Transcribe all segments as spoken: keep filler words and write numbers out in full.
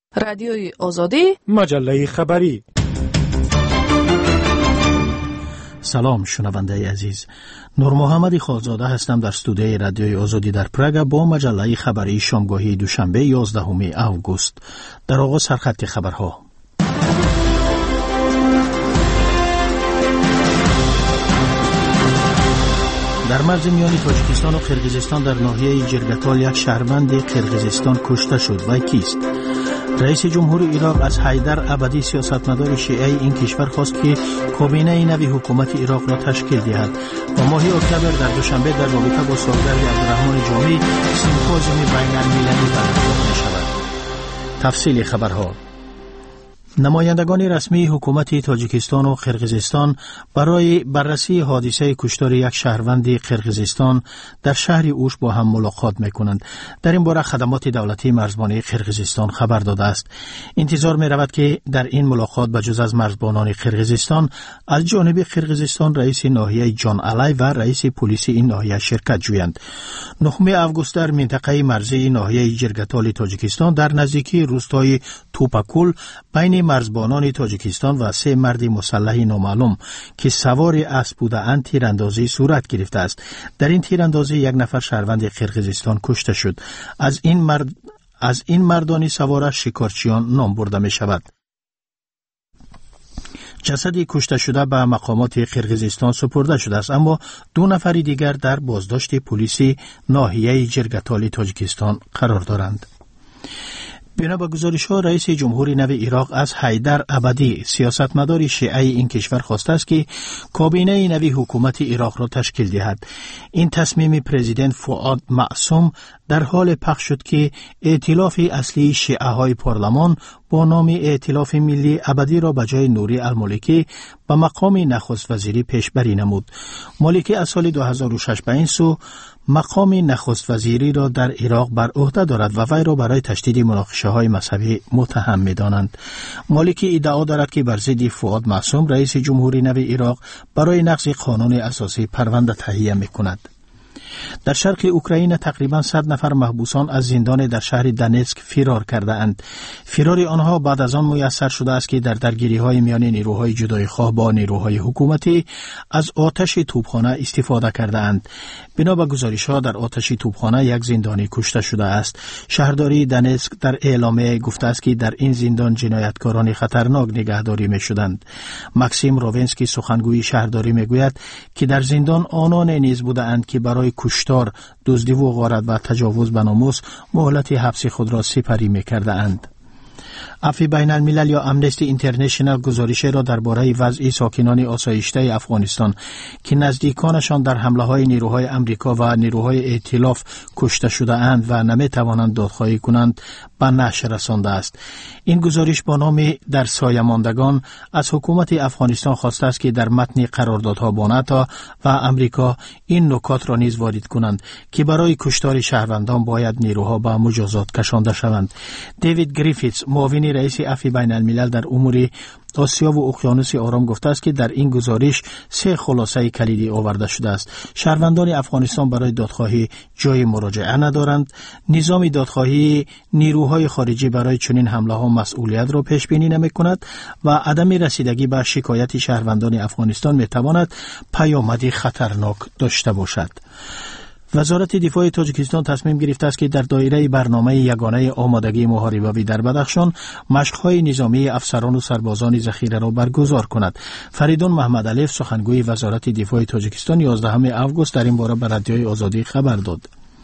رادیوی آزادی، مجله خبری. سلام شنونده عزیز، نور محمد خالزاده هستم در استودیوی رادیوی آزادی در پراگ با مجله خبری شامگاهی دوشنبه یازدهم اوگوست. در آغاز سرخط خبرها. در مرز میان تاجیکستان و قرقیزستان در ناحیه جرگتال یک شهروند قرقیزستان کشته شد. وی کیست؟ رئیس جمهور عراق از حیدر ابدی سیاستمدار شیعه این کشور خواست که کابینه نوی حکومت عراق را تشکیل دهد و ماه اکتبر در دوشنبه در رابطه با سالگرد عبدالرحمن جامی سیمپوزیوم بین المللی برگزار می‌شود. تفصیل خبرها. نمایندگان رسمی حکومت تاجیکستان و قرقیزستان برای بررسی حادثه کشتار یک شهروند قرقیزستان در شهر اوش با هم ملاقات می‌کنند. در این باره خدمات دولتی مرزبانی قرقیزستان خبر داده است. انتظار می‌رود که در این ملاقات بجز از مرزبانان قرقیزستان از جانب قرقیزستان رئیس ناحیه جان علی و رئیس پلیس این ناحیه شرکت جویند. نهم اوگوست در منطقه مرزی ناحیه جرگتال تاجیکستان در نزدیکی روستای توپاکول بین مرزبانان تاجیکستان و سه مرد مسلح نامعلوم که سوار اسب بودند تیراندازی صورت گرفته است. در این تیراندازی یک نفر شهروند قرقیزستان کشته شد. از این مرد از این مردان سوار شکارچیان نام برده می شود. جسد کشته شده به مقامات قرقیزستان سپرده شده است، اما دو نفر دیگر در بازداشت پلیس ناحیه جرگتال تاجیکستان قرار دارند. بنا به گزارش‌ها رئیس جمهور نو عراق از حیدر ابدی سیاستمدار شیعه این کشور خواسته است که کابینه نوی حکومت عراق را تشکیل دهد. این تصمیم پرزیدنت فؤاد معصوم در حال پخش شد که ائتلاف اصلی شیعه های پارلمان با نام ائتلاف ملی ابدی را به جای نوری المالکی به مقام نخست وزیری پیشبری نمود. مالکی از سال دو هزار و شش به این سو مقام نخست وزیری را در عراق بر عهده دارد و وی را برای تشدید مناقشه های مذهبی متهم می‌دانند. مالکی ادعا دارد که بر ضد فؤاد معصوم رئیس جمهوری نو عراق برای نقض قانون اساسی پرونده تهیه می‌کند. در شرق اوکراین تقریباً صد نفر محبوسان از زندان در شهر دنیتسک فرار کرده اند. فرار آنها بعد از آن میسر شده است که در درگیری‌های میان نیروهای جدایی‌خواه با نیروهای حکومتی از آتش توپخانه استفاده کرده اند. بنا به گزارش‌ها در آتش توپخانه یک زندانی کشته شده است. شهرداری دنیتسک در اعلامیه گفته است که در این زندان جنایتکاران خطرناک نگهداری می‌شدند. ماکسیم راوینسکی سخنگوی شهرداری می‌گوید که در زندان آنان نیز بودند که برای کشتار، دزدی و غارت و تجاوز به ناموس مهلت حبس خود را سپری می‌کرده اند. عفو بین الملل یا امنستی اینترنشنال گزارش را درباره وضع ساکنان آسایشته افغانستان که نزدیکانشان در حمله‌های نیروهای امریکا و نیروهای ائتلاف کشته شده اند و نمی‌توانند دادخواهی کنند به نشر رسانده است. این گزارش با نام در سایه ماندگان از حکومت افغانستان خواسته است که در متن قراردادها با ناتو و امریکا این نکات را نیز وارد کنند که برای کشتار شهروندان باید نیروها به مجازات کشانده شوند. دیوید گریفیتس معاون رئیس عفو بین الملل در امور آسیا و اقیانوس آرام گفته است که در این گزارش سه خلاصه کلیدی آورده شده است. شهروندان افغانستان برای دادخواهی جای مراجعه ندارند. نظام دادخواهی نیروهای خارجی برای چنین حمله ها مسئولیت را پیش بینی نمی کند و عدم رسیدگی به شکایت شهروندان افغانستان می تواند پیامدی خطرناک داشته باشد. وزارت دفاع تاجیکستان تصمیم گرفته است که در دایره برنامه یگانه آمادگی محاربه در بدخشان مشق‌های نظامی افسران و سربازان ذخیره را برگزار کند. فریدون محمد علیف سخنگوی وزارت دفاع تاجیکستان یازدهم اوگوست در این باره به رادیوی آزادی خبر داد.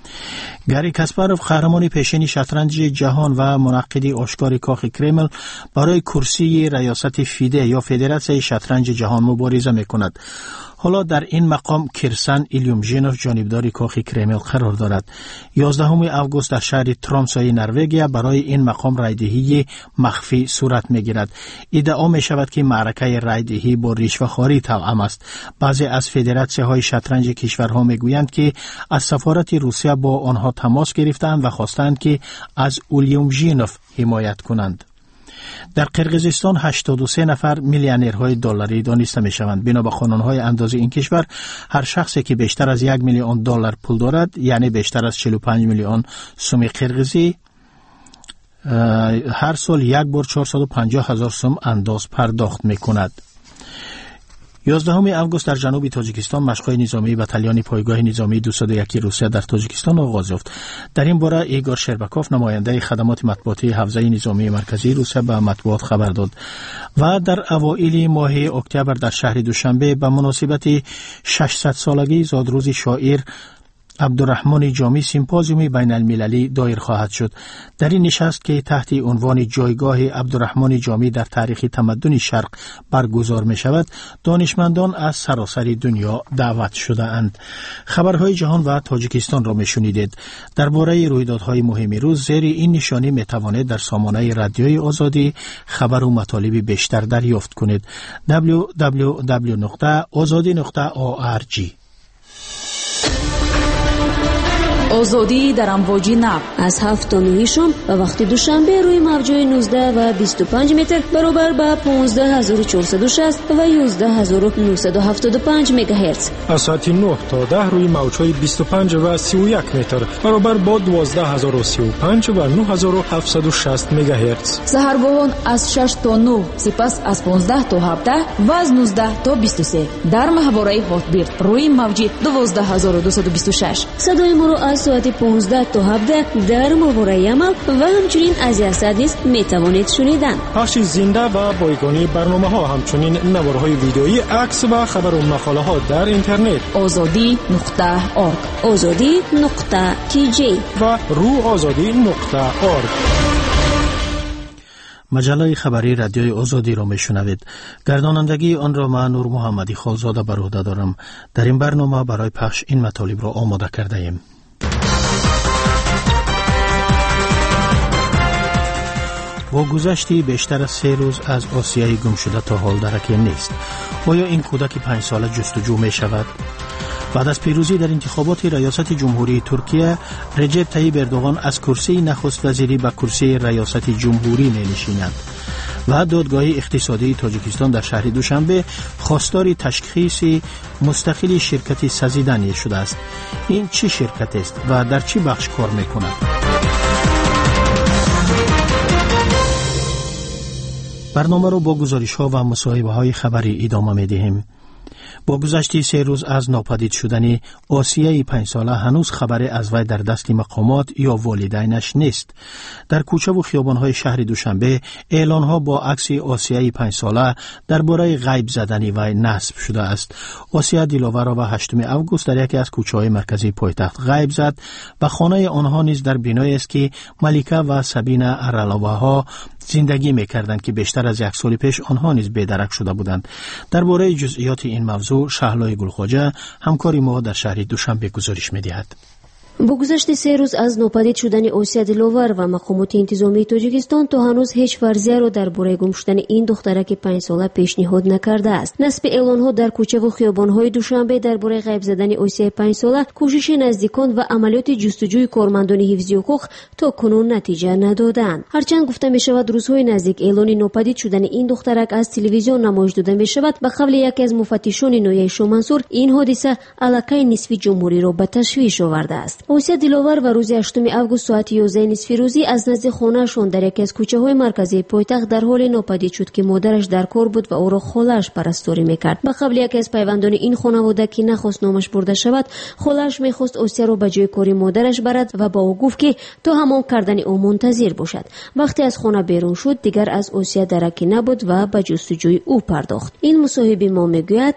گری کاسپاروف قهرمان پیشین شطرنج جهان و منعقد آشکار کاخ کرمل برای کرسی ریاست فیده یا فدراسیون شطرنج جهان مبارزه می‌کند. حالا در این مقام کرسن ایلیومژینوف جانبدار کاخ کرمل قرار دارد. یازدهم اوگوست در شهر ترامسای نروژ برای این مقام رایدهی مخفی صورت می‌گیرد. ادعا می‌شود که معرکه رایدهی با رشوه‌خواری توأم است. بعضی از فدراسیون‌های شطرنج کشورها می‌گویند که از سفارت روسیه با آنها تماس گرفتند و خواستند که از ایلیومژینوف حمایت کنند. در قرقیزستان هشتاد و سه نفر میلیونرهای دلاری دانسته می شوند. بنا به قانونهای اندازه این کشور هر شخصی که بیشتر از یک میلیون دلار پول دارد، یعنی بیشتر از چهل و پنج میلیون سوم قرقیزی هر سال یک بار چهارصد و پنجاه هزار سوم انداز پرداخت میکند. یازدهم آگوست در جنوب تاجیکستان مشق‌های نظامی بتالین پایگاه نظامی دویست و یک روسیه در تاجیکستان آغاز یافت. در این باره ایگور شرباکوف نماینده خدمات مطبوعاتی حوزه نظامی مرکزی روسیه به مطبوعات خبر داد و در اوایل ماه اکتبر در شهر دوشنبه به مناسبت ششصد سالگی زادروز شاعر عبدالرحمن جامی سیمپوزیوم بین المللی دایر خواهد شد. در این نشست که تحت عنوان جایگاه عبدالرحمن جامی در تاریخ تمدن شرق برگزار می شود، دانشمندان از سراسر دنیا دعوت شده اند. خبرهای جهان و تاجیکستان را می شنیدید. درباره رویدادهای مهم روز زیر این نشانی می توانید در سامانه رادیوی آزادی خبر و مطالب بیشتر دریافت کنید. دبلیو دبلیو دبلیو نقطه آزادی نقطه او آر جی. آزادی در امواج نو از هفت تا نه شام و وقت دوشنبه روی موج‌های نوزده و بیست و پنج متر برابر با پانزده هزار و چهارصد و شصت و یازده هزار و نهصد و هفتاد و پنج مگاهرتز. از ساعت نه تا ده روی موج‌های بیست و پنج و سی و یک متر برابر با دوازده هزار و سی و پنج و نه هزار و هفتصد و شصت مگاهرتز. سحرگاهان از شش تا نه، سپس از پانزده تا هفده و از نوزده تا بیست و سه در محوره هاتبیرد روی موج دوازده هزار و دویست و بیست و شش. صدای ما را از ساعت پانزده تا هفده در محوره عمل و همچنین از یاسد نیز می توانید شنیدن. پخش زنده و بایگانی برنامه ها، همچنین نوارهای ویدیویی، عکس و خبر و مقاله ها در اینترنت آزادی نقطه آرگ، آزادی نقطه تی جی و رو آزادی نقطه آرگ. مجله خبری رادیوی آزادی را میشنوید. گردانندگی آن را من نور محمدی خالزاده بر عهده دارم. در این برنامه برای پخش این مطالب را آماده کرده ایم. با گذشتی بیشتر از سه روز از آسیای گم شده تا حال درکی نیست. آیا این کودک پنج ساله جستجو می شود؟ بعد از پیروزی در انتخابات ریاست جمهوری ترکیه، رجب طیب اردوغان از کرسی نخست وزیری به کرسی ریاست جمهوری می نشیند و دادگاه اقتصادی تاجیکستان در شهر دوشنبه خواستار تشخیص مستقل شرکت سزیدنی شده است. این چه شرکت است و در چه بخش کار می کند؟ برنامه رو با گزارش ها و مصاحبه های خبری ادامه می دهیم. با گذشت سه روز از ناپدید شدن آسیای پنج ساله هنوز خبری از وی در دست مقامات یا والدینش نیست. در کوچه و خیابان‌های شهر دوشنبه اعلان‌ها با عکس آسیای پنج ساله درباره غیب زدن وی نصب شده است. آسیا دیلاور و هشتم آگوست در یکی از کوچه‌های مرکزی پایتخت غیب زد و خانه آنها نیز در بینایی است که ملیکه و سبینه ارلاوها زندگی می‌کردند که بیشتر از یک سال پیش آنها نیز بی‌درک شده بودند. درباره جزئیات این موضوع شهلای گلخواجه همکاری ما در شهر دوشنبه گزارش می‌دهد. با گذشت سه روز از ناپدید شدن آسیا دیلاور و مقامات انتظامی تاجیکستان تا هنوز هیچ فرضیه را درباره گم شدن این دخترک پنج ساله پیشنهاد نکرده است. نصب اعلان‌ها در کوچه و خیابان‌های دوشنبه درباره غیب زدن آسیا پنج ساله کوشش نزدیکان و عملیات جستجوی کارمندان حفظی حقوق تا کنون نتیجه ندادند. هرچند گفته می‌شود روزهای نزدیک اعلان ناپدید شدن این دخترک از تلویزیون نمایش داده می‌شود، به قول یکی از مفتشان نویای شومنصور این حادثه علاقه نصفی جمهوری را به تشویش آورده است. آسیا دیلاور و روز هشتم آگوست ساعت یازده نصف روزی از نزد خانه‌شان در یکی از کوچه‌های مرکزی پایتخت در حال ناپدید شد که مادرش در کار بود و او را خاله‌اش پرستاری می‌کرد. به قول یکی از پیوندان این خانواده که نخواست نامش برده شود، خاله‌اش می‌خواست آسیا را به جای کاری مادرش برد و با او گفت که تا همان کردن او منتظر باشد. وقتی از خانه بیرون شد دیگر از آسیا درکی نبود و به جستجوی او پرداخت. این مصاحب ما میگوید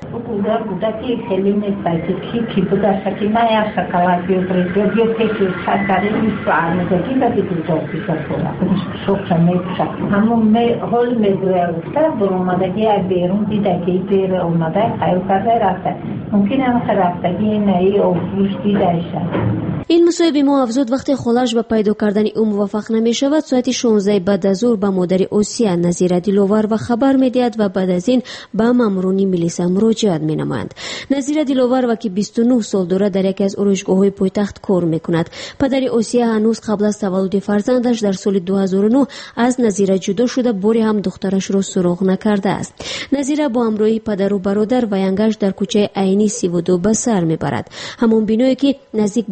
Io cercare di farne così da che tutto si calcola. Sopra me همون me hol me due گفته برام مدگی بیرون دیده که بیر اومده خیلی کرده رفته ممکنه هم رفتگی نهی او فروش دیده شد. این مصاحب ما افزود وقتی خالش به پیدا کردن او موفق نمی شود ساعت شانزده بعد از ظهر به مادر آسیا نظیره دیلاور و خبر می دهد و بعد از این به ماموران ملیسا مراجعت می نمایند. نظیره دیلاور و که بیست و نه سال دارد در یکی از اروشگاه‌های پایتخت کار می کند. پدر آسیا هنوز قبل از تولد فرزندش در سال دو هزار و نه از نظیره جدا شده، باری هم دخترش را سراغ نکرده است. نظیره با همراهی پدر و برادر و ینگش در کوچه عینی سی و دو به سر می برد. همون بینایی که نزدیک به یک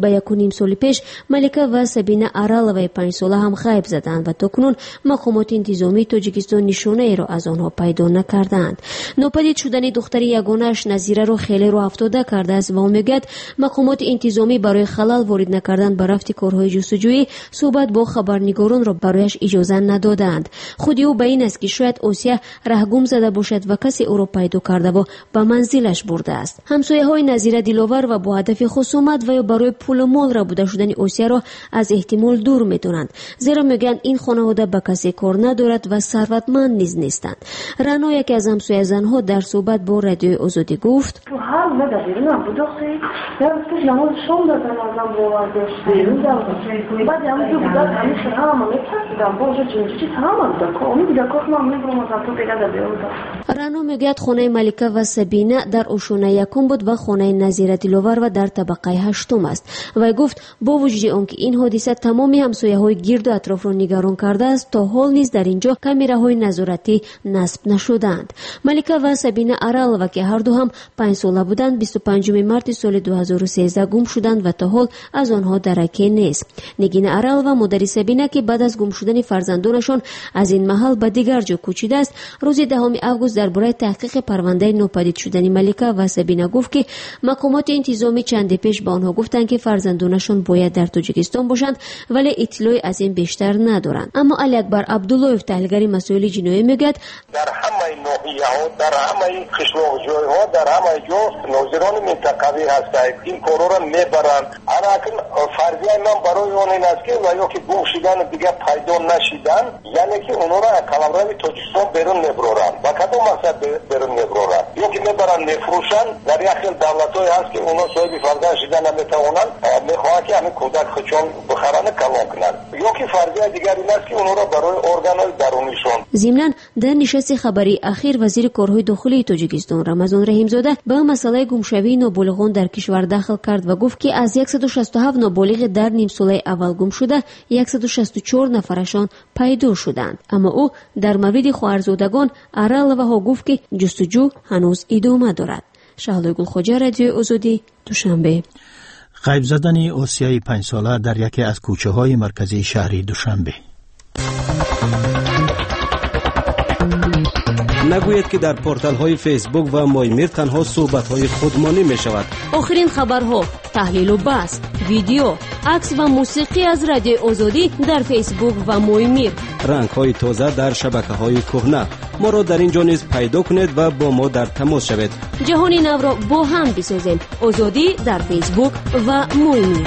نیم سال پیش ملکه و سبینه ارالوی پنج ساله هم غیب زدند و تاکنون مقامات انتظامی تاجیکستان نشانه ای را از آنها پیدا نکردند. ناپدید شدن دختر یگانه‌اش نظیره را خیلی رو افتاده کرده است و میگوید مقامات انتظامی برای خلل وارد نکردن به رفت کارهای جستجویی صحبت با خبرنگاران را برایش اجازه ندادند. خودی او به این است که شاید آسیا رهگم زده باشد و کسی او را پیدا کرده و به منزلش برده است. همسایه های نظیره دلاور و با هدف خصومت و یا برای پول و مال را بوده شدن آسیا را از احتمال دور می‌دانند، زیرا میگن این خانواده به کسی کار ندارد و ثروتمند نیز نیستند. رنا یکی از همسایه زنها در صحبت با رادیوی آزادی گفت: تو هر وقت بیرون بود خیلی درست نماز شام دادن ازم باور داشت بیرون دادن بعد هم تو بود همیشه هم می‌کردم باشه چیزی تمام داد کمی دیگه کار نمی‌کنم از تو پیدا بیرون. رنا میگوید خانه ملکه و سبینه در اوشونه یکم بود و خانه نظیره دلاور و در طبقه هشتم است. و گفت با وجود آنکه این حادثه تمامی همسایه‌های گرد و اطراف را نگران کرده است، تا حال نیز در اینجا کامراهای نظارتی نصب نشدند. ملکه و سبینه ارالوه که هر دو هم پنج ساله بودند بیست و پنجم مارس سال دو هزار و سیزده گم شدند و تا حال از آنها درکی نیست. نگین ارالوه مادر سبینه که بعد از گم شدن فرزندانشان از این محل به دیگر جا کوچیده است، روز دهم آگوست درباره تحقیق پرونده ناپدید شدن ملکه و سبینه گفت که مقامات انتظامی چند پیش به آنها گفتند که فرزندانشان باید در تاجیکستان باشند ولی اطلاعی از این بیشتر ندارند. اما علی اکبر عبدالله تحلیلگر مسائل جنایی میگوید در همه ناحیه‌ها، در همه قشلاق‌جای‌ها، در همه جا ناظران منطقوی هستند این کارا را میبرند. الان فرضیه من برای آن این است که و یا که گم شدن دیگه پیدا نشدن، یعنی که اونا را قلمرو تاجیکستان بیرون میبرند. و کدوم مقصد بیرون میبرند؟ یا که میبرند میفروشن. در یک خیلی دولت‌های هست که اونا صاحب فرزند شدن نمیتوانند، میخواهند که همین کودک خودشان بخرن کلان کنند. یا که فرضیه دیگر این است که اونا را برای ارگان‌های درونیشان. ضمناً در نشست خبری اخیر وزیر کارهای داخلی تاجیکستان رمضان رحیمزاده به مسئله گمشوی نابالغان در کشور داخل کرد و گفت که از صد و شصت و هفت نابالغ در نیم ساله اول گم شده صد و شصت و چهار نفرشان پیدا شدند. اما او در مورد خواهرزادگان ارالوه ها گفت که جستجو هنوز ادامه دارد. شهلا گلخوجه، رادیو آزادی، دوشنبه. غیب زدن آسیای پنج ساله در یکی از کوچه های مرکزی شهری دوشنبه. نگوید که در پورتال های فیسبوک و مایمیر تنها صحبت های خودمانی می شود. آخرین خبرها، تحلیل و بحث، ویدیو، عکس و موسیقی از رادیو آزادی در فیسبوک و مایمیر. رنگ های تازه در شبکه های کهنه. ما را در اینجا نیز پیدا کنید و با ما در تماس شوید. جهان نو را با هم بسازیم. آزادی در فیسبوک و مایمیر.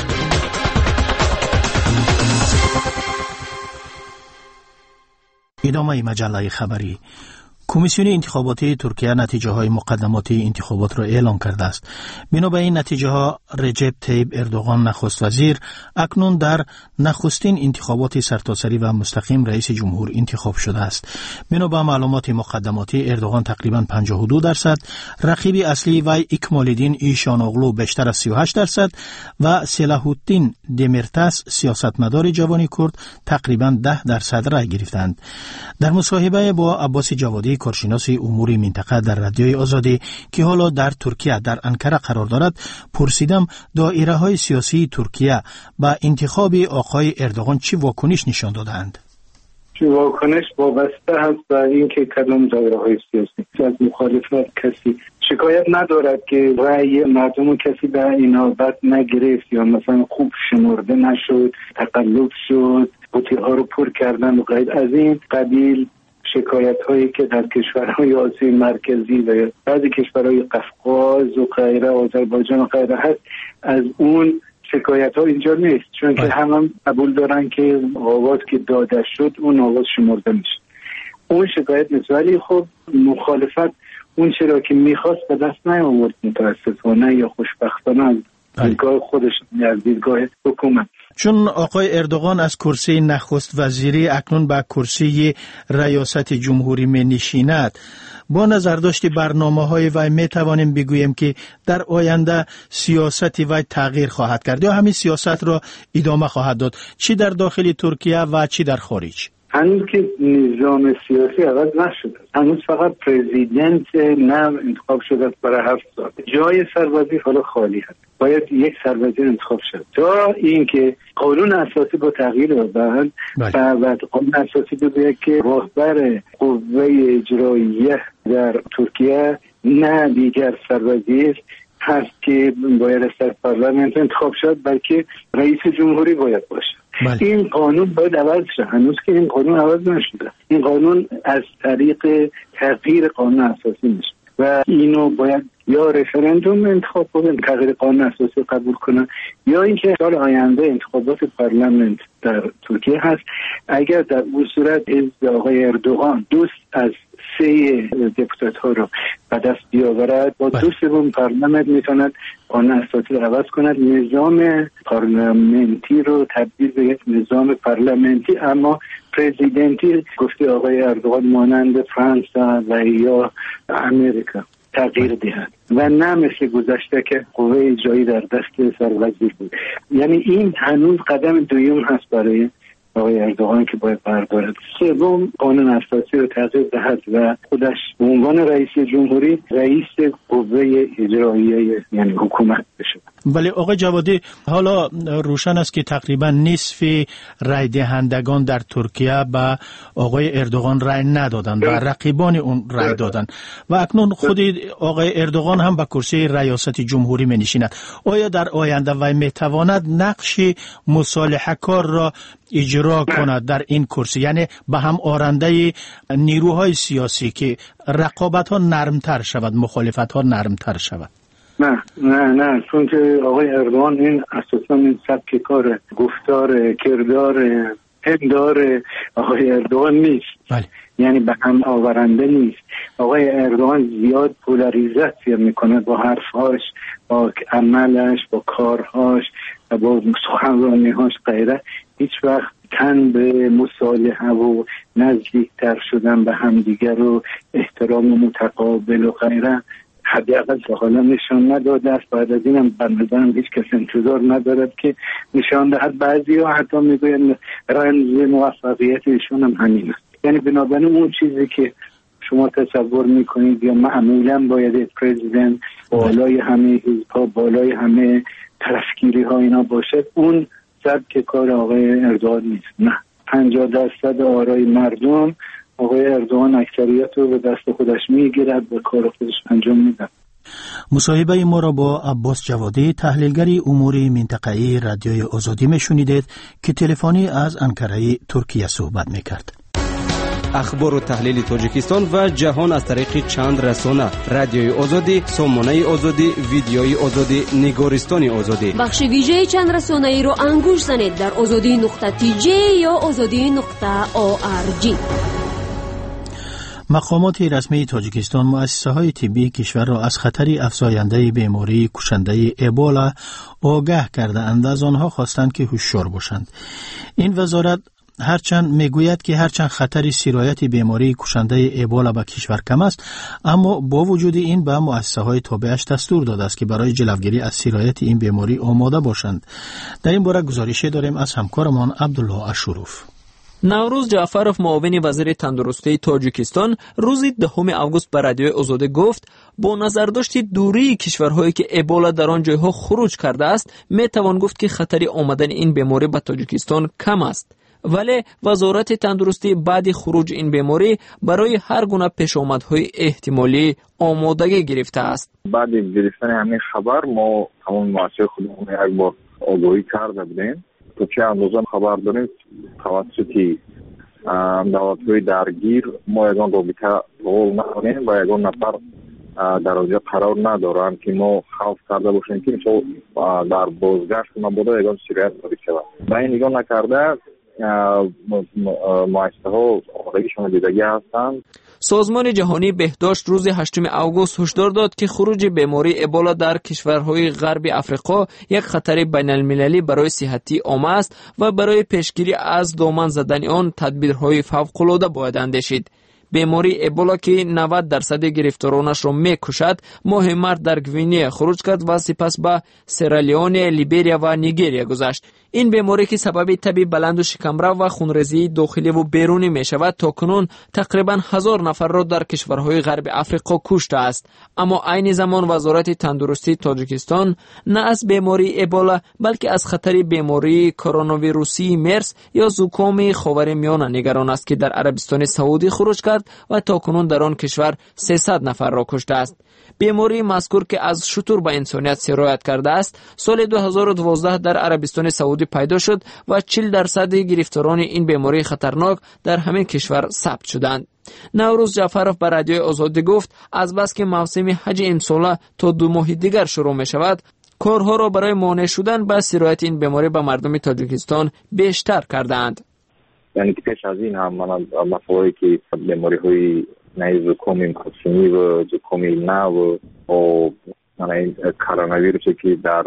ادامه مجله خبری. کمیسیون انتخاباتی ترکیه نتیجه های مقدماتی انتخابات را اعلام کرده است. بنا به این نتیجه ها رجب طیب اردوغان نخست وزیر اکنون در نخستین انتخابات سرتاسری و مستقیم رئیس جمهور انتخاب شده است. بنا به معلومات مقدماتی اردوغان تقریبا پنجاه و دو درصد، رقیب اصلی وی اکمالالدین ایشانوغلو بیشتر از سی و هشت درصد و صلاح الدین دمیرتاس سیاستمدار جوان کرد تقریبا ده درصد رای گرفتند. در مصاحبه با عباس جوادی کارشناس امور منطقه در رادیوی آزادی که حالا در ترکیه در انکره قرار دارد پرسیدم دایره های سیاسی ترکیه با انتخاب آقای اردوغان چی واکنش نشان دادند؟ چی واکنش وابسته هست به اینکه کدام دایره های سیاسی از مخالفت کسی شکایت ندارد که رأی مردم کسی به اینا بد نگرفت یا مثلا خوب شمرده نشد، تقلب شد، بوتی ها رو پر کردن و غیر از این قبیل شکایت هایی که در کشورهای آسیای مرکزی و بعضی کشورهای قفقاز و غیره، آذربایجان و غیره هست، از اون شکایت ها اینجا نیست، چون که هم, هم قبول دارن که آواز که داده شد اون آواز شمرده میشه. اون شکایت نیست، ولی خب مخالفت اون چرا که میخواست به دست نیاورد متاسفانه یا خوشبختانه از دیدگاه خودش، از دیدگاه حکومت. چون آقای اردوغان از کرسی نخست وزیری اکنون به کرسی ریاست جمهوری می نشیند، با نظر داشت برنامه های وی می توانیم بگوییم که در آینده سیاست وی تغییر خواهد کرد یا همین سیاست را ادامه خواهد داد، چی در داخل ترکیه و چی در خارج؟ هنوز که نظام سیاسی عوض نشده، هنوز فقط پرزیدنت نو انتخاب شده است برای هفت سال. جای سربازی حالا خالی هست، باید یک سربازی انتخاب شد تا اینکه قانون اساسی با تغییر بدن و بعد قانون اساسی بده که رهبر قوه اجراییه در ترکیه نه دیگر سربازی است هست که باید از پارلمان انتخاب شد، بلکه رئیس جمهوری باید باشه. بله. این قانون باید عوض شد. هنوز که این قانون عوض نشده. این قانون از طریق تغییر قانون اساسی میشه و اینو باید یا رفرندوم انتخاب کنن تغییر قانون اساسی قبول کنن، یا اینکه سال آینده انتخابات پارلمان در ترکیه هست. اگر در اون صورت حزب آقای اردوغان دوست از سه دپوتات ها رو به دست بیاورد، با دو سوم پارلمان میتواند قانون اساسی رو عوض کند، نظام پارلمانتی رو تبدیل به یک نظام پارلمانتی اما پرزیدنتی گفته آقای اردوغان مانند فرانسه و یا امریکا تغییر دهند و نه مثل گذشته که قوه اجرایی در دست سروزیر بود. یعنی این هنوز قدم دوم هست برای آقای اردوغان که باید بردارد. سوم قانون اساسی رو تغییر دهد و خودش به عنوان رئیس جمهوری رئیس قوه اجراییه یعنی حکومت بشه. ولی آقای جوادی حالا روشن است که تقریبا نصف رای دهندگان در ترکیه به آقای اردوغان رای ندادند و رقیبان اون رای دادند و اکنون خود آقای اردوغان هم به کرسی ریاست جمهوری می نشیند. آیا در آینده وی می تواند نقش مصالحه کار را اجرا کند در این کرسی، یعنی به هم آرنده نیروهای سیاسی که رقابت ها نرمتر شود، مخالفت ها نرمتر شود؟ نه نه نه چون که آقای اردوغان این اساسا این سبک کار گفتار کردار پندار آقای اردوغان نیست. بله. یعنی به هم آورنده نیست. آقای اردوغان زیاد پولاریزاسیون میکنه با حرفهاش، با عملش، با کارهاش و با سخنرانیهاش غیره. هیچ وقت تن به مصالحه و نزدیکتر شدن به همدیگر و احترام متقابل و غیره حداقل تا حالا نشان نداده است. بعد از اینم بندازم هیچ کس انتظار ندارد که نشان دهد. بعضی ها حتی میگوین رمز موفقیت ایشون هم همین است. یعنی بنابراین اون چیزی که شما تصور میکنید یا معمولا باید پرزیدنت بالای همه حزب‌ها، بالای همه طرفگیری ها اینا باشد، اون سبک کار آقای اردوغان نیست. نه، پنجاه درصد آرای مردم آقای اردوغان اکثریت رو به دست خودش میگیرد و کار خودش انجام میده. مصاحبه ما را با عباس جوادی تحلیلگری امور منطقه‌ای رادیوی آزادی میشنیدید که تلفنی از انکره ترکیه صحبت میکرد. اخبار و تحلیل تاجیکستان و جهان از طریق چند رسانه: رادیوی آزادی، سامانه آزادی، ویدیوی آزادی، نگارستان آزادی. بخش ویژه چند رسانه ای رو انگوش زنید در آزادی نقطه تی جی یا آزادی نقطه او آر جی. مقامات رسمی تاجیکستان مؤسسه‌های طبی کشور را از خطری افزاینده بیماری کشنده ابولا آگاه کرده‌اند و از آنها خواستند که هوشیار باشند. این وزارت هرچند میگوید که هرچند خطر سرایت بیماری کشنده ابولا به کشور کم است، اما با وجود این به مؤسسه‌های تابعش دستور داده است که برای جلوگیری از سرایت این بیماری آماده باشند. در این باره گزارشی داریم از همکارمان عبدالله اشروف. نوروز جعفرов معاون وزیر تندرستی تاجیکستان روز دهم آگوست به رادیوی آزادی گفت با نظرداشت دوری کشورهایی که ابولا در آن جایها خروج کرده است می توان گفت که خطر آمدن این بیماری به تاجیکستان کم است. ولی وزارت تندرستی بعد خروج این بیماری برای هر گونه پیشامدهای احتمالی آمادگی گرفته است. بعد گرفتن همین خبر ما همون مؤسسه خودمون یک بار آگاهی کرده بودیم تو چه اندازه خبر داریم توسط دولت‌های درگیر ما یگان رابطه قول نکنیم و یگان نفر در آنجا قرار ندارند که ما خوف کرده باشیم که مثلا در بازگشت ما بوده یگان سرایت داری شود. با این نگاه نکرده مؤسسه ها آمادگیشان دیدگی هستند. سازمان جهانی بهداشت روز هشتم آگوست هشدار داد که خروج بیماری ابولا در کشورهای غرب افریقا یک خطر بین المللی برای صحتی عامه است و برای پیشگیری از دامن زدن آن تدبیرهای فوق‌العاده باید اندیشید. بیماری ابولا که نود درصد گرفتارانش را میکشد ماه مارس در گوینه خروج کرد و سپس به سرالیون، لیبریا و نیگریا گذشت. این بیماری که سبب تب بلند و شکمرو و خونریزی داخلی و بیرونی می شود تا کنون تقریبا هزار نفر را در کشورهای غرب افریقا کشته است. اما عین زمان وزارت تندرستی تاجیکستان نه از بیماری ابولا بلکه از خطر بیماری کرونا ویروسی مرس یا زکام خاورمیانه نگران است که در عربستان سعودی خروج کرد و تا کنون در آن کشور سیصد نفر را کشته است. بیماری مذکور که از شتر به انسانیت سرایت کرده است سال دو هزار و دوازده در عربستان سعودی پیدا شد و چهل درصد گرفتاران این بیماری خطرناک در همین کشور ثبت شدند. نوروز جعفرов به رادیوی آزادی گفت از بس که موسم حج امساله تا دو ماه دیگر شروع می شود کارها را برای مانع شدن به سرایت این بیماری به مردم تاجیکستان بیشتر کردند. یعنی که پیش از این هم من مسائلی که بیماری های نه زکام مقصونی و زکام نو و من کرونا ویروسی که در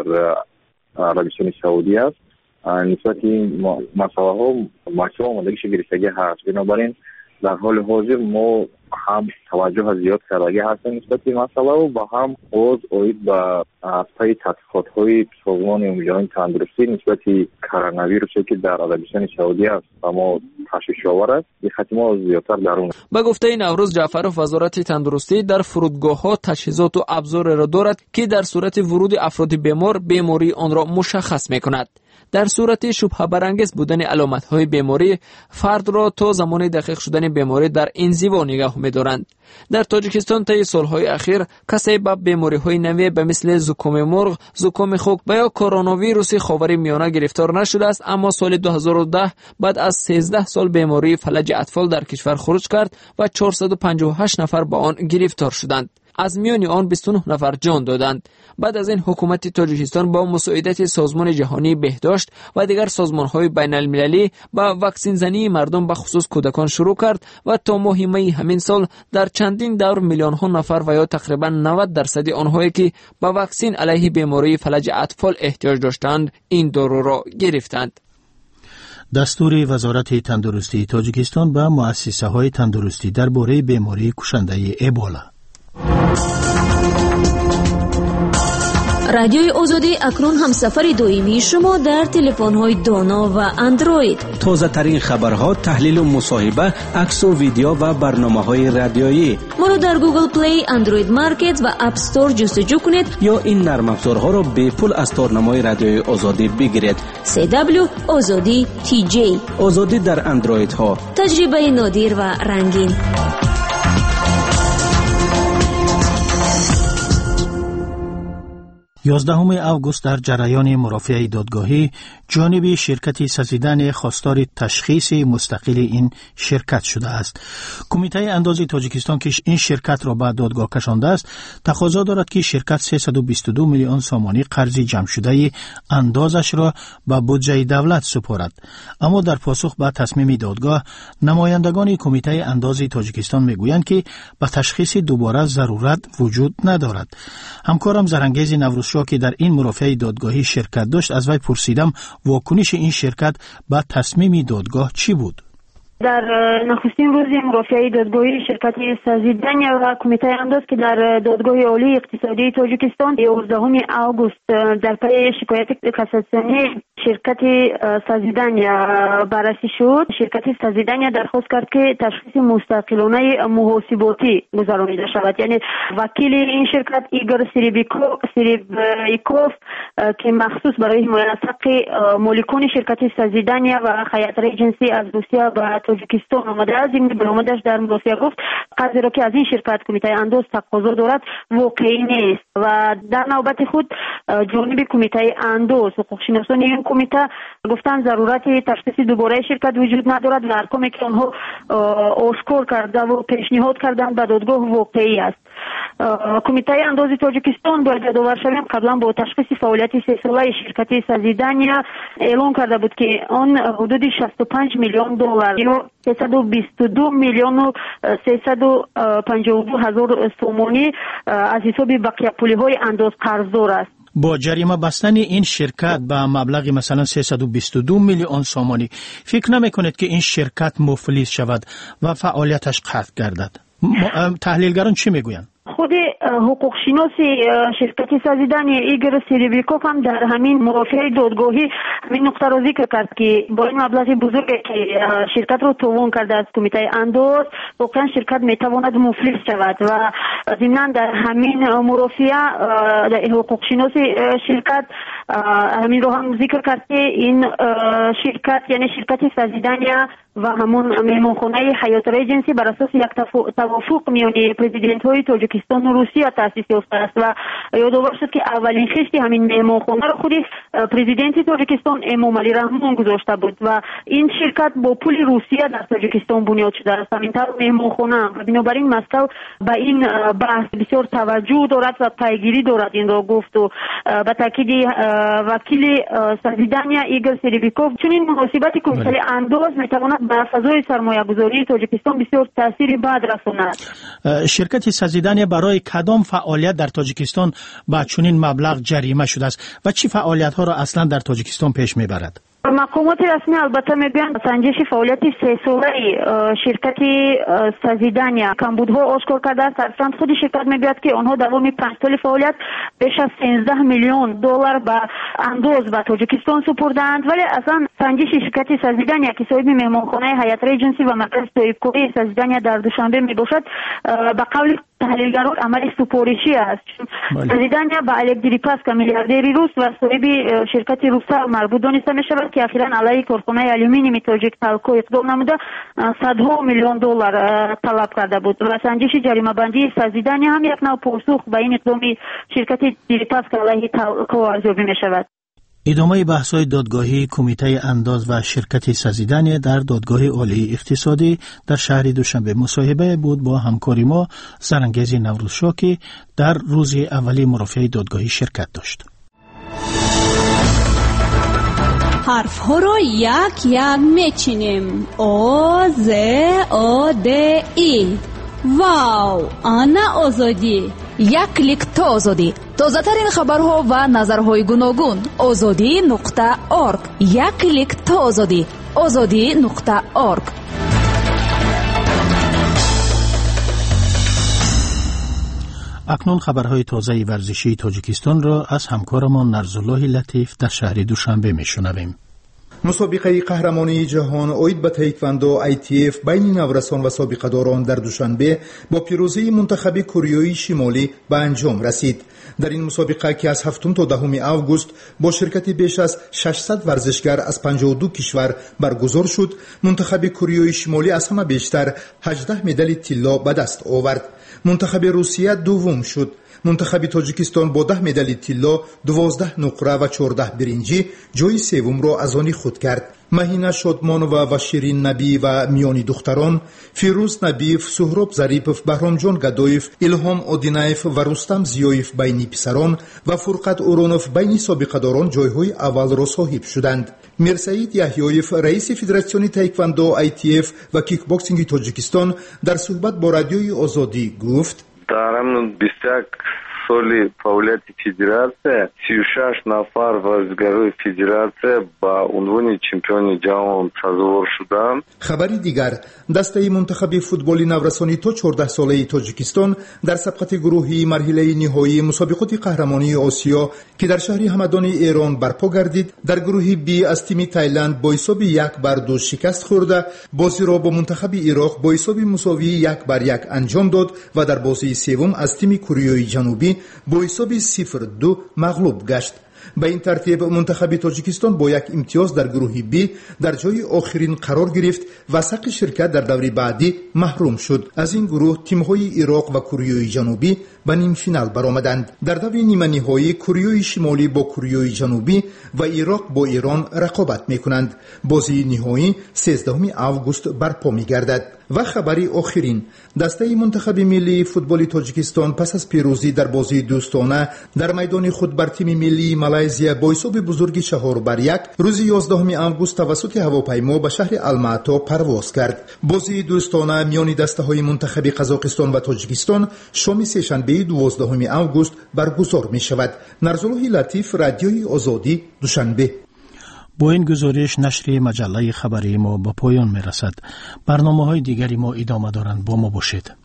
عربستان سعودی است نسبت این مسئله ها محصول آمادگی گرفتگی هست. بنابراین در حال حاضر ما هم توجه زیاد کردگی هستیم نسبت این مسئله و با هم باز اوید به پای تحقیقات های سازمان عمومی جهانی تندرستی نسبت کرونا ویروسی که در عربستان سعودی است و ما تشویش آور است این خطیما زیادتر درون. با گفته نوروز جعفرов وزارت تندرستی در فرودگاه ها تجهیزات و ابزار را دارد که در صورت ورود افراد بیمار بیماری آن را مشخص میکند. در صورت شبهه برانگیز بودن علامت های بیماری فرد را تا زمان دقیق شدن بیماری در انزوا نگاه می‌دارند. در تاجیکستان طی سالهای اخیر کسی با بیماری های نوی به مثل زکام مرغ، زکام خوک و یا کرونا ویروس خاورمیانه گرفتار نشده است، اما سال دو هزار و ده بعد از سیزده سال بیماری فلج اطفال در کشور خروج کرد و چهارصد و پنجاه و هشت نفر با آن گرفتار شدند. از میان آن بیست و نه نفر جان دادند. بعد از این حکومت تاجیکستان با مساعدت سازمان جهانی بهداشت و دیگر سازمان‌های بین‌المللی با واکسین زنی مردم به خصوص کودکان شروع کرد و تا ماه می همین سال در چندین دور میلیون ها نفر و یا تقریبا نود درصد آنهایی که با واکسین علیه بیماری فلج اطفال احتیاج داشتند این دارو را گرفتند. دستور وزارت تندرستی تاجیکستان به مؤسسه‌های تندرستی درباره بیماری کشنده ابولا. رادیوی آزادی اکنون هم سفر دائمی شما در تلفن‌های دانا و اندروید. تازه ترین خبرها، تحلیل و مصاحبه، عکس و ویدیو و برنامه‌های رادیویی. ما رو در گوگل پلی، اندروید مارکت و اپ استور جستجو کنید یا این نرم افزارها رو به پول از تارنمای رادیوی آزادی بگیرید. سی دبلیو آزادی تی جی. آزادی در اندروید ها. تجربه نادر و رنگین. یازدهم اوگوست در جریان مرافعه دادگاهی جانب شرکت سازیدن خواستار تشخیص مستقل این شرکت شده است. کمیته اندازه تاجیکستان که این شرکت را به دادگاه کشانده است تقاضا دارد که شرکت سیصد و بیست و دو میلیون سامانی قرض جمع شده اندازش را به بودجه دولت سپارد. اما در پاسخ به تصمیم دادگاه نمایندگان کمیته اندازه تاجیکستان میگویند که به تشخیص دوباره ضرورت وجود ندارد. همکارم زرنگیز نوروز که در این مرافعه دادگاهی شرکت داشت از وی پرسیدم واکنش این شرکت به تصمیم دادگاه چی بود؟ در نخستین روز مرافعه دادگاهی شرکت سازیدن و کمیته انداز که در دادگاه عالی اقتصادی تاجیکستان یازدهم اوگوست در پی شکایت کاساسیونی شرکت سازیدن بررسی شد، شرکت سازیدن درخواست کرد که تشخیص مستقلانه محاسباتی گذرانیده شود. یعنی وکیل این شرکت ایگور سریبیکوف که مخصوص برای حمایت از حق مالکان شرکت سازیدن و هیئت ریجنسی از روسیه و تاجیکستان آمده است، این برآمدش در مرافعه گفت قضیه را که از این شرکت کمیته انداز تقاضا دارد واقعی نیست و در نوبت خود جانب کمیته انداز حقوق‌شناسان این کمیته گفتن ضرورت تشخیص دوباره شرکت وجود ندارد و ارقامی که آنها آشکار کرده و پیشنهاد کردند به دادگاه واقعی است. کمیته انداز تاجیکستان باید یادآور شویم قبلا با تشخیص فعالیت سه ساله شرکت سازیدن اعلام کرده بود که آن حدود شصت و پنج میلیون دلار یا سیصد و بیست و دو میلیون و سیصد و پنجاه و دو هزار سومانی از حساب بقیه پولی های انداز قرضدار است. با جریمه بستن این شرکت به مبلغ مثلا سیصد و بیست و دو میلیون سومانی فکر نمیکنید که این شرکت مفلس شود و فعالیتش قطع گردد؟ تحلیلگران چی میگویند؟ خود حقوق شناس شرکت سازیدن ایگور سریبیکوف هم در همین مرافعه دادگاهی همین نقطه را ذکر کرد که با این مبلغ بزرگی که شرکت رو توان کرده از کمیته انداز واقعا شرکت میتواند مفلس شود و ضمن در همین مرافعه حقوق شناس شرکت همین رو هم ذکر کرد که این شرکت یعنی شرکت سازیدن و همون مهمانخانه حیات ریجنسی بر اساس یک توافق میان پرزیدنت های تاجیکستان و روسیه تأسیس یافته است و یادآور شد که اولین خشت همین مهمانخانه را خود پرزیدنت تاجیکستان امام علی رحمان گذاشته بود و این شرکت با پول روسیه در تاجیکستان بنیاد شده است. همینطور مهمانخانه و بنابراین مسکو به این بحث بسیار توجه دارد و پیگیری دارد. این را گفت و به تاکید وکیل سازیدن ایگور سریبیکوف چنین مناسبت کمیته انداز میتواند به فضای سرمایه گذاری تاجیکستان بسیار تاثیر بد رساند. شرکت سازیدن برای کدام فعالیت در تاجیکستان با چنین مبلغ جریمه شده است و چه فعالیت ها را اصلا در تاجیکستان پیش میبرد؟ مقامات رسمی البته میگویند سنجش فعالیت سه ساله شرکت سازیدن کمبودها آشکار کرده است. اصلا خود شرکت میگوید که آنها دوام پنج سال فعالیت بیش از سیزده میلیون دلار به انداز به تاجیکستان سپردند، ولی اصلا سنجش شرکت سازیدن که صاحب مهمانخانه حیات ریجنسی و مرکز صاحبکاری سازیدن در دوشنبه میباشد به قول تحلیلگران عمل سپارشی است. سازیدن به الکدریپاس که میلیاردر روس و صاحب شرکت روسا مربوط دانسته میشود که اخیراً علیه کارخانه آلومینیوم تاجیک تالکو اقدام نموده صدها میلیون دلار طلب کرده بود و سنجش جریمه بندی سازیدن هم یک نوع پاسخ به این اقدام شرکت دریپاس که علیه تالکو ارزیابی میشود. ادامه بحث‌های دادگاهی کمیته انداز و شرکت سازیدن در دادگاه عالی اقتصادی در شهر دوشنبه مصاحبه بود با همکاری ما سرانگیز نوروزشاه که در روز اولی مرافعه دادگاهی شرکت داشت. حرف ها را یک یک میچینیم. او ز او د ای. واو، آنا آزادی. یک کلیک تا آزادی. تازه ترین خبرها و نظرهای گوناگون. آزادی نقطه آرگ. یک کلیک تا آزادی. آزادی نقطه آرگ. اکنون خبرهای تازه ورزشی تاجیکستان را از همکارمان نرزالله لطیف در شهر دوشنبه میشنویم. مسابقه قهرمانی جهان اوید به تایکواندو آی تی اف بین نورسان و سابقه‌داران در دوشنبه با پیروزی منتخب کره شمالی به انجام رسید. در این مسابقه که از هفتم تا دهم اوگوست با شرکت بیش از ششصد ورزشگر از پنجاه و دو کشور برگزار شد، منتخب کره شمالی از همه بیشتر هجده مدال طلا به دست آورد. منتخب روسیه دوم شد. منتخب تاجیکستان با ده مدال طلا، دوازده نقره و چهارده برنجی جای سوم را از آن خود کرد. مهینه شادمانووا و شیرین نبی و میانی دختران، فیروز نبیف، سهراب ظریفов، بهرامجان گدایف، الهام اودینایف و رستم زیایف بین پسران و فرقت اورونوف بین سابقه‌داران جایهای اول را صاحب شدند. میرسعید یحیایف رئیس فدراسیون تایکواندو آی تی اف و کیک باکسینگ تاجیکستان در صحبت با رادیوی آزادی گفت: در همون بیست و یک سالی فعالیت فدراسیون سی و شش نفر ورزشکارای فدراسیون با عنوان چمپیون جهان سازگار شدند. خبری دیگر، دسته منتخب فوتبال نورسانی تا چهارده ساله تاجیکستان در سبقت گروهی مرحله نهایی مسابقات قهرمانی آسیا که در شهر همدان ایران برپا گردید، در گروه بی از تیم تایلند با حساب یک بر دو شکست خورده، بازی را با منتخب عراق با حساب مساوی یک بر یک انجام داد و در بازی سوم از تیم کره جنوبی با حساب صفر دو مغلوب گشت. به این ترتیب منتخب تاجیکستان با یک امتیاز در گروه بی در جای آخرین قرار گرفت و حق شرکت در دور بعدی محروم شد. از این گروه تیم‌های عراق و کره جنوبی به نیم فینال برآمدند. در دور نیمه نهایی کره شمالی با کره جنوبی و عراق با ایران رقابت می‌کنند. بازی نهایی سیزدهم اوگوست برپا می‌گردد. و خبری آخرین، دسته منتخب ملی فوتبال تاجیکستان پس از پیروزی در بازی دوستانه در میدان خود بر تیم ملی مالزیا با حساب بزرگی چهار بر یک روز یازدهم آگوست توسط هواپیما به شهر الماتا پرواز کرد. بازی دوستانه میان دسته‌های منتخب قزاقستان و تاجیکستان شام سه‌شنبه دوازدهم آگوست برگزار می شود. نرزالله لطیف، رادیوی آزادی، دوشنبه. با این گزارش نشر مجله خبری ما به پایان می رسد. برنامه های دیگری ما ادامه دارند. با ما باشید.